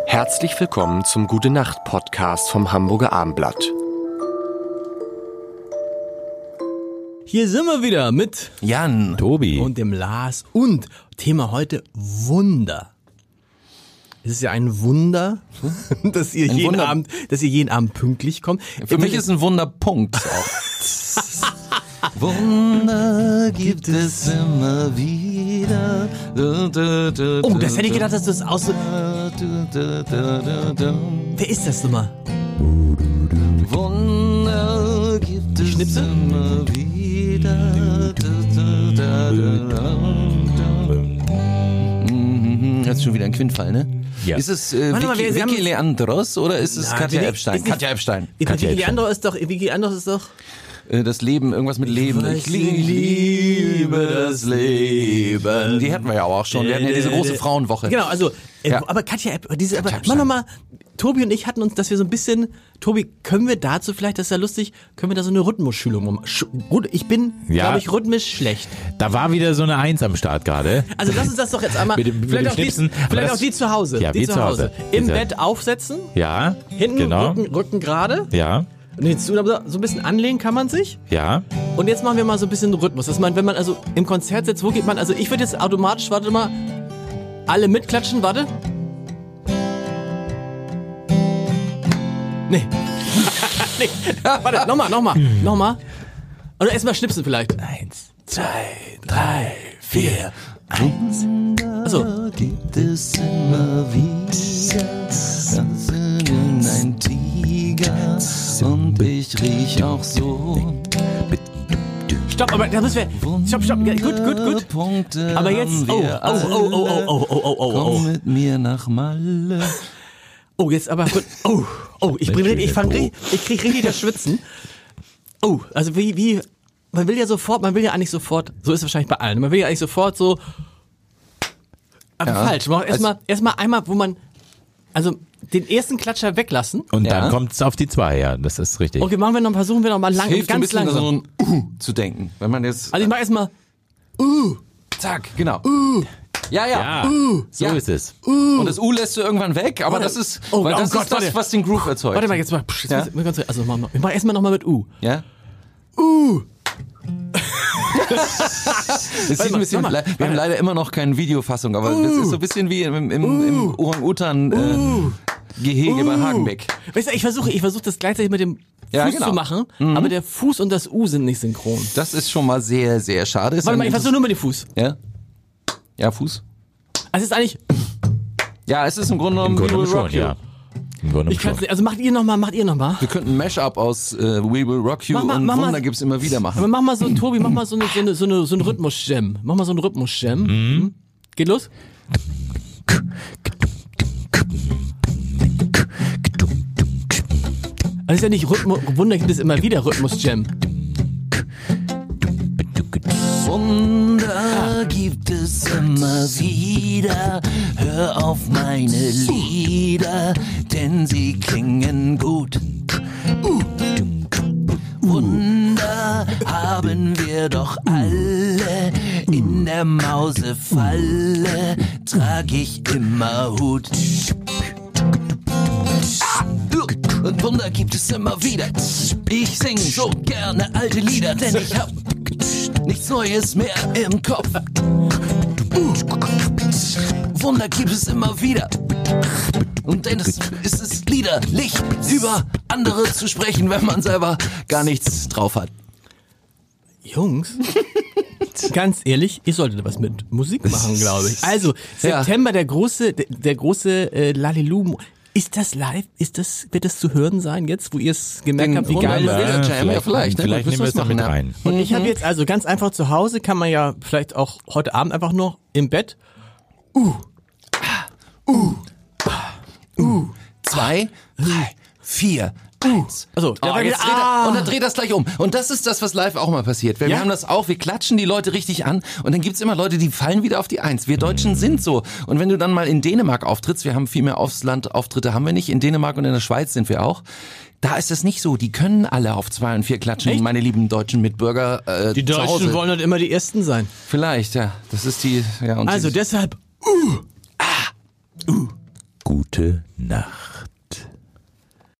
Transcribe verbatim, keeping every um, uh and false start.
Herzlich willkommen zum Gute-Nacht-Podcast vom Hamburger Abendblatt. Hier sind wir wieder mit Jan, Tobi und dem Lars und Thema heute Wunder. Es ist ja ein Wunder, dass ihr, Ein jeden, Wunder. Abend, dass ihr jeden Abend pünktlich kommt. Für mich ist ein Wunderpunkt auch. Wunder gibt es immer wieder. Oh, das hätte ich gedacht, dass du das aus... Wer ist das nochmal? Wunder gibt es Schnipsel? immer wieder. Das ist schon wieder ein Quintfall, ne? Ja. Ist es äh, Warte mal, Vicky, wir- wir Vicky haben- Leandros oder ist es Nein, Katja wir- Epstein? ist nicht- Katja Epstein. Vicky Epstein. Leandro ist doch... Vicky Leandro ist doch... Äh, Das Leben, irgendwas mit Leben. weiß, Ich liebe das Leben. Die hatten wir ja auch schon. Wir hatten ja diese große Frauenwoche. Genau, also, äh, Ja. aber Katja, Epp- diese, aber, Epstein. mach noch mal, Tobi und ich hatten uns, dass wir so ein bisschen, Tobi, können wir dazu vielleicht, das ist ja lustig, können wir da so eine Rhythmusschulung machen? Sch- Rhyth- Ich bin, Ja. glaube ich, rhythmisch schlecht. Da war wieder so eine Eins am Start gerade. Also lass uns das doch jetzt einmal, Mit dem- mit vielleicht, dem auch die, Schnipsen. Aber vielleicht das- auch die zu Hause. Ja, die wie zu Hause. Im Diese- Bett aufsetzen, Ja, hinten genau. Rücken, Rücken gerade. Ja, Und jetzt so ein bisschen anlehnen kann man sich. ja. Und jetzt machen wir mal so ein bisschen Rhythmus. Dass man, wenn man also im Konzert sitzt, wo geht man? Also ich würde jetzt automatisch, warte mal, alle mitklatschen, warte. Nee. nee. Warte, nochmal, nochmal, nochmal. Oder erstmal schnipsen vielleicht. Eins, zwei, drei, vier, eins. Achso. Gibt es immer wieder. Ein Tiger und ich riech auch so. Stopp, aber da müssen wir. Stopp, stopp. Ja, gut, gut, gut. Punkte Aber jetzt. haben Oh, wir oh, oh, oh, oh, oh, oh, oh, oh, Komm oh. mit mir nach Malle. Oh, jetzt aber gut. Oh, oh, ich bring richtig, ich fang richtig, ich krieg richtig das Schwitzen. Oh, also wie, wie, man will ja sofort, man will ja eigentlich sofort, so ist es wahrscheinlich bei allen, man will ja eigentlich sofort so, aber Ja. falsch, man muss erstmal, erstmal einmal, wo man, also den ersten Klatscher weglassen. Und Ja. dann kommt's auf die zwei, ja, das ist richtig. Okay, machen wir noch, versuchen wir noch mal lang, Hilft ein ganz bisschen, langsam. so ein Uh zu denken. Wenn man jetzt, Also ich mach erstmal, zack, genau. Ja, ja. Ja, so Ja. ist es. Und das U lässt du irgendwann weg, aber Warte. das ist, Oh, weil oh das Gott, ist das, warte. was den Groove erzeugt. warte mal, jetzt mal, psch, jetzt Ja? muss ich mal ganz, also machen wir, ich mach erstmal noch mal mit U. Ja? Uh. Das sieht mal, ein bisschen, nochmal. le- wir haben leider immer noch keine Videofassung, aber das ist so ein bisschen wie im, im, im Orang-Utan äh, Gehege bei Hagenbeck. Weißt du, ich versuche, ich versuche das gleichzeitig mit dem Fuß Ja, genau. zu machen, aber der Fuß und das U sind nicht synchron. Das ist schon mal sehr, sehr schade. Ist Warte mal, ein ich versuche nur mit dem Fuß. Ja? Ja, Fuß. Also es ist eigentlich, Ja, es ist im Grunde genommen Im Grunde We Will schon, Rock You. ja. Im Grunde ich schon. kann's nicht, also macht ihr noch mal, macht ihr noch mal. Wir könnten ein Mashup aus äh, We Will Rock You Mach mal- und mach mal- Wunder gibt's immer wieder machen. Aber mach mal so, Tobi, mach mal so eine, so eine, so eine, so ein Rhythmus-Jam. Mach mal so ein Rhythmus-Jam. Mhm. Geht los? Das ist ja nicht Rhythmus, Wunder gibt es immer wieder Rhythmus-Jam. Wunder gibt es immer wieder. Hör auf meine Lieder, denn sie klingen gut. Uh. Wunder haben wir doch alle. In der Mausefalle trag ich immer Hut. Und Wunder gibt es immer wieder. Ich sing so gerne alte Lieder, denn ich hab nichts Neues mehr im Kopf. Wunder gibt es immer wieder. Und denn es ist es liederlich, über andere zu sprechen, wenn man selber gar nichts drauf hat. Jungs, ganz ehrlich, ihr solltet was mit Musik machen, glaube ich. Also, Ja. September, der große, der, der große äh, Lalilu. Ist das live? Ist das, wird das zu hören sein jetzt, wo ihr es gemerkt habt, wie geil Wunder- es ist? Jam, ja, vielleicht, ne? vielleicht Müssen nehmen wir es wir's noch mit machen, ja. rein. Und ich habe jetzt also ganz einfach zu Hause, kann man ja vielleicht auch heute Abend einfach nur im Bett. Zwei, drei, vier, eins. Also, da Oh, war jetzt wieder, dreht ah. er, und dann dreht das gleich um. Und das ist das, was live auch mal passiert. Wir, Ja? wir haben das auch, wir klatschen die Leute richtig an und dann gibt's immer Leute, die fallen wieder auf die Eins. Wir Deutschen sind so. Und wenn du dann mal in Dänemark auftrittst, wir haben viel mehr Auslandauftritte, haben wir nicht. In Dänemark und in der Schweiz sind wir auch. Da ist es nicht so. Die können alle auf zwei und vier klatschen, Echt? meine lieben deutschen Mitbürger. Äh, Die zu Deutschen Hause. wollen halt immer die Ersten sein. Vielleicht, ja. Das ist die, ja. Und Also die, deshalb, Gut. Gute Nacht.